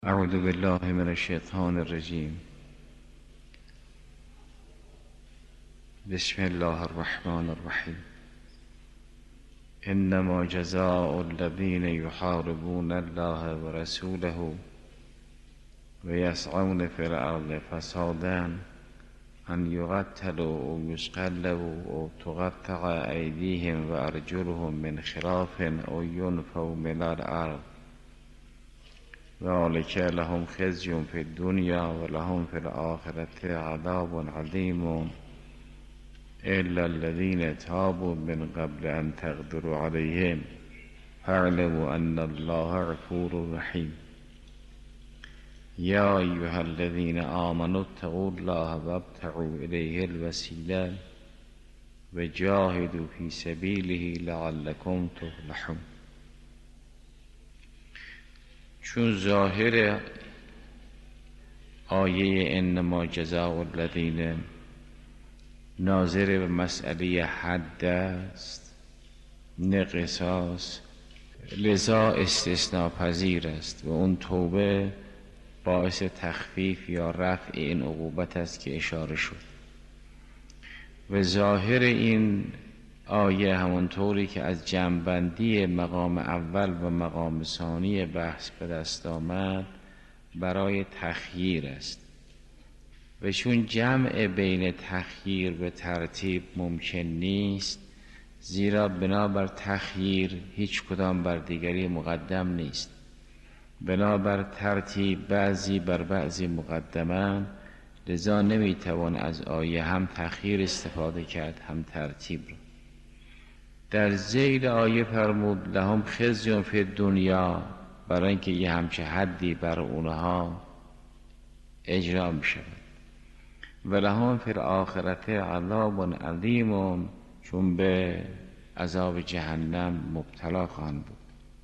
اعوذ بالله من الشیطان الرجیم. بسم الله الرحمن الرحیم. انما جزاء الذین یحاربون الله ورسوله ویسعون فی الارض فسادا ان یقتلوا او یصلبوا او تقطع ایدیهم و ارجلهم من خلاف او ینفوا من الارض ذلک لهم خزی فی الدنیا و لهم فی الآخرة عذاب عظیم الا الذین تابوا من قبل ان تقدروا علیهم فاعلموا ان الله غفور رحیم. یا ایها الذین آمنوا اتقوا الله وابتغوا الیه الوسیله و جاهدوا فی سبیله لعلکم تفلحون. چون ظاهر آیه انما جزاء الذین ناظر به مسئله حد است نه قصاص، لذا استثناء پذیر است و اون توبه باعث تخفیف یا رفع این عقوبت است که اشاره شد. و ظاهر این آیه همونطوری که از جمع‌بندی مقام اول و مقام ثانی بحث به دست آمد برای تخییر است و چون جمع بین تخییر به ترتیب ممکن نیست، زیرا بنابر تخییر هیچ کدام بر دیگری مقدم نیست، بنابر ترتیب بعضی بر بعضی مقدمان، لذا نمیتوان از آیه هم تخییر استفاده کرد هم ترتیب را. در ذیل آیه فرمود لهم خزی فی الدنیا، برای اینکه یه همچه حدی بر اونها اجرا می شود، و لهم فی الآخرة عذاب عظیم، چون به عذاب جهنم مبتلا خواهند بود.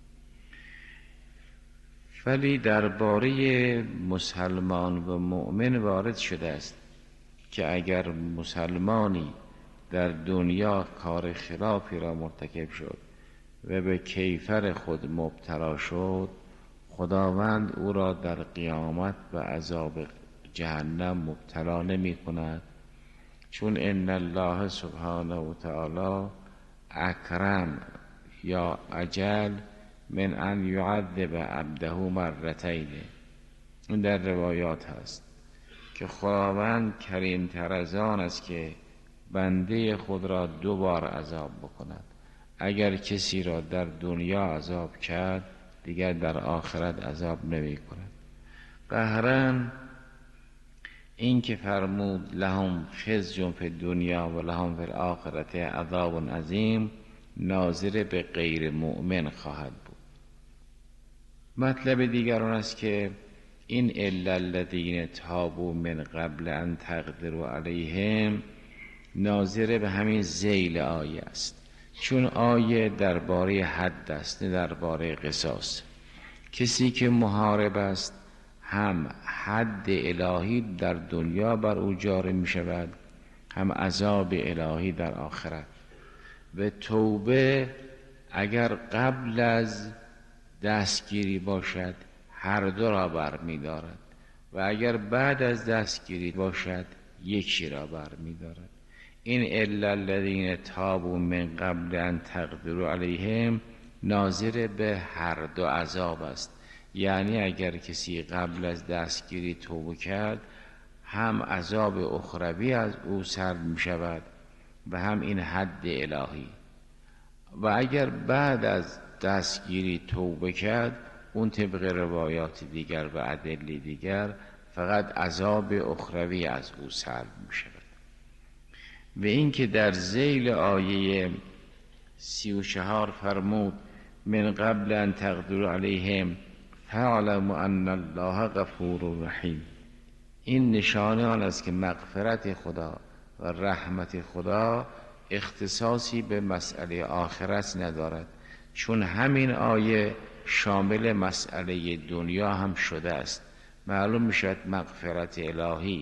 ولی درباره مسلمان و مؤمن وارد شده است که اگر مسلمانی در دنیا کار خلافی را مرتکب شد و به کیفر خود مبتلا شد، خداوند او را در قیامت و عذاب جهنم مبتلا نمی کند، چون ان الله سبحانه و تعالی اکرم یا اجل من ان یعذب عبده مرتین. این در روایات هست که خداوند کریم‌تر از آن است که بنده خود را 2 بار عذاب بکند. اگر کسی را در دنیا عذاب کرد دیگر در آخرت عذاب نمی کند. قهرن این که فرمود لهم خزی فی الدنیا و لهم فی الآخرة عذاب عظیم ناظر به غیر مؤمن خواهد بود. مطلب دیگر آن است که این الا الذین تابوا من قبل ان تقدروا علیهم ناظر به همین ذیل آیه است، چون آیه درباره حد است نه درباره قصاص. کسی که محارب است هم حد الهی در دنیا بر او جاری می شود، هم عذاب الهی در آخرت. و توبه اگر قبل از دستگیری باشد هر 2 را بر می دارد و اگر بعد از دستگیری باشد یکی را بر می دارد. این الا الذین تابوا من قبل ان تقدروا علیهم ناظر به هر 2 عذاب است. یعنی اگر کسی قبل از دستگیری توبه کرد هم عذاب اخروی از او سلب می شود و هم این حد الهی، و اگر بعد از دستگیری توبه کرد اون طبق روایات دیگر و ادله دیگر فقط عذاب اخروی از او سلب می شود. و این که در ذیل آیه 34 فرمود من قبل ان تقدروا علیهم فاعلموا ان الله غفور رحیم، این نشانه آن است که مغفرت خدا و رحمت خدا اختصاصی به مسئله آخرت ندارد، چون همین آیه شامل مسئله دنیا هم شده است. معلوم میشد مغفرت الهی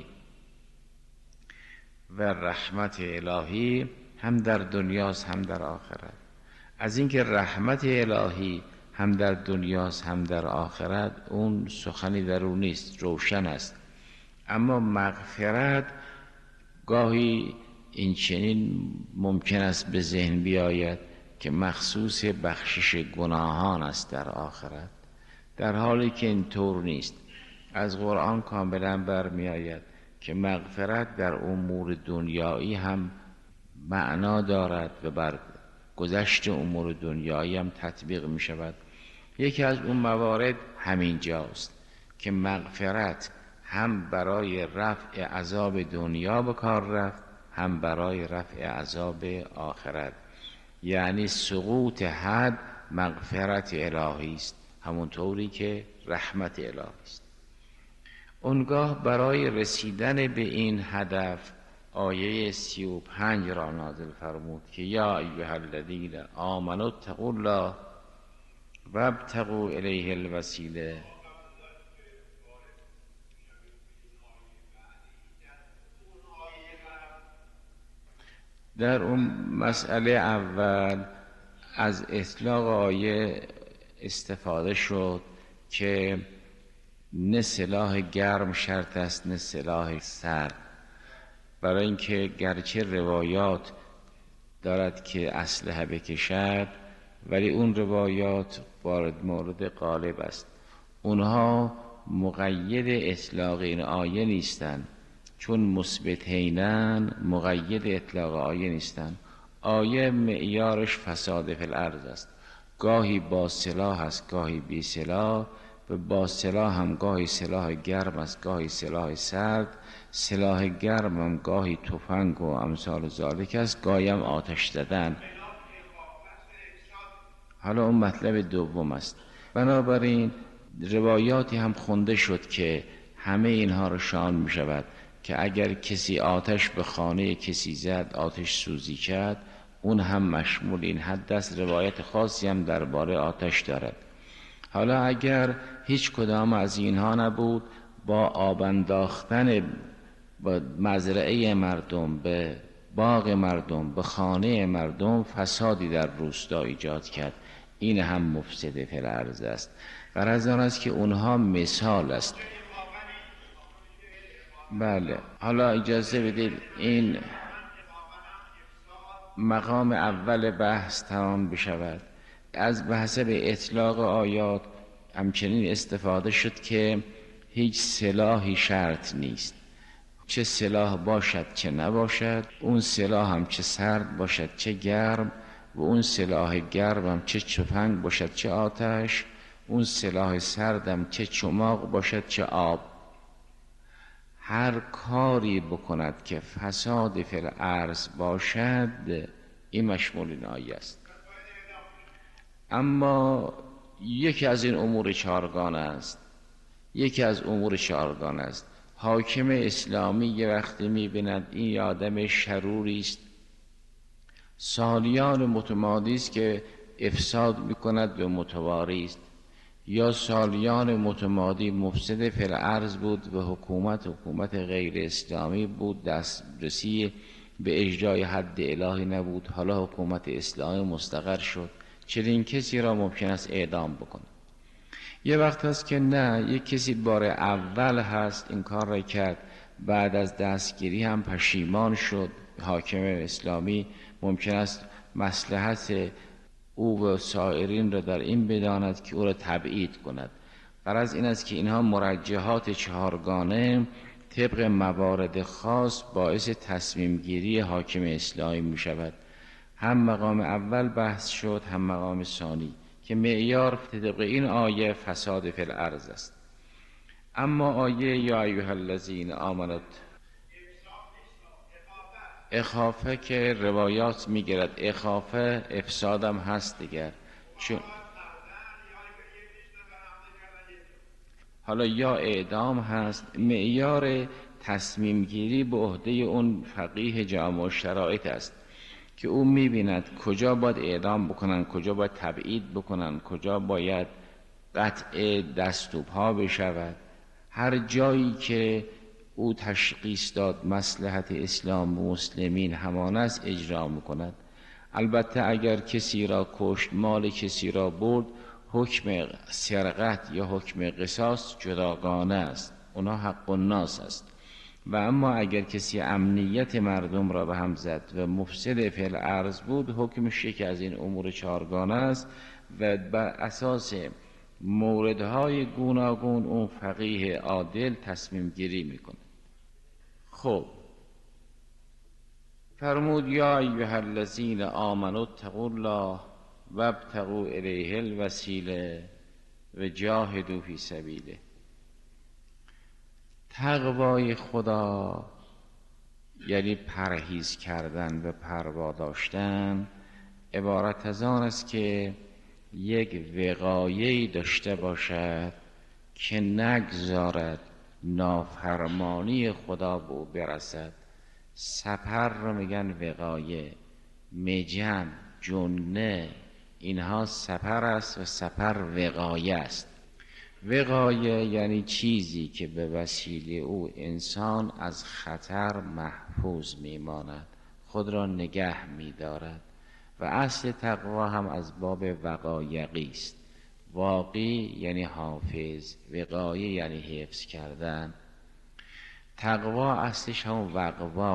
و رحمت الهی هم در دنیاست هم در آخرت. از اینکه رحمت الهی هم در دنیاست هم در آخرت، اون سخنی در اون نیست، روشن است. اما مغفرت گاهی این چنین ممکن است به ذهن بیاید که مخصوص بخشش گناهان است در آخرت، در حالی که اینطور نیست. از قرآن کاملا برمی آید که مغفرت در امور دنیایی هم معنا دارد و بر گذشت امور دنیایی هم تطبیق می شود. یکی از اون موارد همین جاست که مغفرت هم برای رفع عذاب دنیا به کار رفت، هم برای رفع عذاب آخرت. یعنی سقوط حد مغفرت الهی است، همونطوری که رحمت الهی است. اونگاه برای رسیدن به این هدف آیه 35 را نازل فرمود که یا ایها الذین آمنوا اتقوا الله وابتغوا الیه الوسیله. در اون مسئله اول از اطلاق آیه استفاده شد که نه سلاح گرم شرط است نه سلاح سرد، برای اینکه گرچه روایات دارد که اسلحه بکشد ولی اون روایات مورد غالب است. اونها مقید اطلاق این آیه نیستند، چون مثبتینن مقید اطلاق آیه نیستند. آیه معیارش فساد فی الارض است، گاهی با سلاح است گاهی بی سلاح، و با سلاح هم گاهی سلاح گرم است گاهی سلاح سرد، سلاح گرم هم گاهی تفنگ و امثال ذالک است، گاهی هم آتش زدن. حالا اون مطلب دوم است. بنابراین روایاتی هم خونده شد که همه اینها رو شامل می شود که اگر کسی آتش به خانه کسی زد، آتش سوزی کرد، اون هم مشمول این حد است. روایت خاصی هم درباره آتش دارد. حالا اگر هیچ کدام از اینها نبود، با آب انداختن با مزرعه مردم به باغ مردم به خانه مردم فسادی در روستا ایجاد کرد، این هم مفسد فی الارض است. غرض آن است که اونها مثال است. بله، حالا اجازه بدید این مقام اول بحث تمام بشود. از بحث به اطلاق آیات همچنین استفاده شد که هیچ سلاحی شرط نیست، چه سلاح باشد چه نباشد، اون سلاح هم چه سرد باشد چه گرم، و اون سلاح گرم هم چه تفنگ باشد چه آتش، اون سلاح سرد هم چه چماق باشد چه آب. هر کاری بکند که فساد فی الارض باشد این مشمول این آیه است. اما یکی از این امور چهارگانه است، یکی از امور چهارگانه است. حاکم اسلامی یه وقتی می‌بیند این آدم شروری است، سالیان متمادی است که افساد می‌کند و متواری است، یا سالیان متمادی مفسد فی الارض بود و حکومت غیر اسلامی بود، دسترسی به اجرای حد الهی نبود، حالا حکومت اسلامی مستقر شد، چنین کسی را ممکن است اعدام بکنه. یه وقت هست که نه، یک کسی بار اول هست این کار را کرد، بعد از دستگیری هم پشیمان شد، حاکم اسلامی ممکن است مصلحت او و سایرین را در این بداند که او را تبعید کند. غرض این است که اینها مرجحات چهارگانه طبق موارد خاص باعث تصمیم گیری حاکم اسلامی می شود. هم مقام اول بحث شد هم مقام ثانی که معیار طبق این آیه فساد فی الارض است. اما آیه یا ایها الذین آمنوا، اخافه که روایات میگرد اخافه افسادم هست دیگر، چون حالا یا اعدام هست. معیار تصمیم گیری به عهده اون فقیه جامع شرایط است که او میبیند کجا باید اعدام بکنن، کجا باید تبعید بکنن، کجا باید قطع دست و پا بشود. هر جایی که او تشخیص داد مصلحت اسلام و مسلمین همان است اجرا میکند. البته اگر کسی را کشت، مال کسی را برد، حکم سرقت یا حکم قصاص جداگانه است، اونا حق الناس است. و اما اگر کسی امنیت مردم را به هم زد و مفسد فی الارض بود، حکمش یکی از این امور چهارگانه است و بر اساس موردهای گوناگون اون فقیه عادل تصمیم گیری میکنه. خب فرمود یا ایها الذین آمنوا اتقوا الله وابتغوا الیه الوسیله و جاهدوا فی سبیله. تقوای خدا یعنی پرهیز کردن و پروا داشتن عبارت از آن است که یک وقایه‌ای داشته باشد که نگذارد نافرمانی خدا به او برسد. سپر رو میگن وقایه، مجن، جنه، اینها سپر است و سپر وقایه است. وقایه یعنی چیزی که به وسیله او انسان از خطر محفوظ میماند، خود را نگه میدارد و اصل تقوا هم از باب وقایقی است. واقی یعنی حافظ، وقایه یعنی حفظ کردن. تقوا اصلش هم وقوا